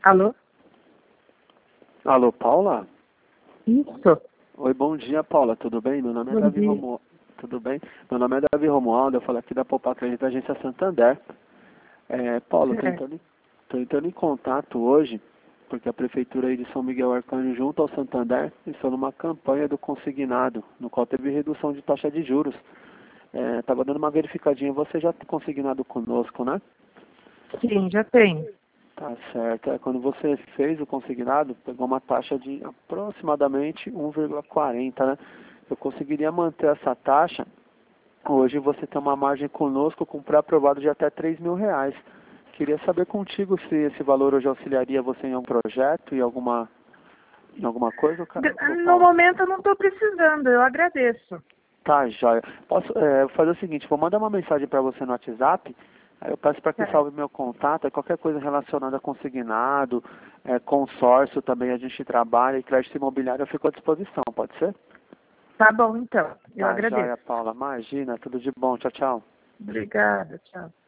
Alô? Alô, Paula? Isso. Oi, bom dia, Paula. Tudo bem? Meu nome é Bom Davi dia. Romualdo. Tudo bem? Meu nome é Davi Romualdo, eu falo aqui da Poupa Crédito da Agência Santander. Paula, Certo. tô entrando em contato hoje, porque a Prefeitura aí de São Miguel Arcanjo, junto ao Santander, está numa campanha do consignado, no qual teve redução de taxa de juros. Tava dando uma verificadinha, você já tem consignado conosco, né? Sim, já tenho. Tá certo. Quando você fez o consignado, pegou uma taxa de aproximadamente 1,40, né? Eu conseguiria manter essa taxa. Hoje você tem uma margem conosco com pré-aprovado de até R$ 3.000. Queria saber contigo se esse valor hoje auxiliaria você em algum projeto, em alguma coisa, ô, No Paulo? momento eu não estou precisando, eu agradeço. Tá, joia. Posso fazer o seguinte, vou mandar uma mensagem para você no WhatsApp, aí eu peço para que Certo. salve meu contato, qualquer coisa relacionada a consignado, consórcio também a gente trabalha, e crédito imobiliário eu fico à disposição, pode ser? Tá bom, então. Eu Tá, joia, agradeço. Paula. Imagina, tudo de bom. Tchau, tchau. Obrigada, tchau.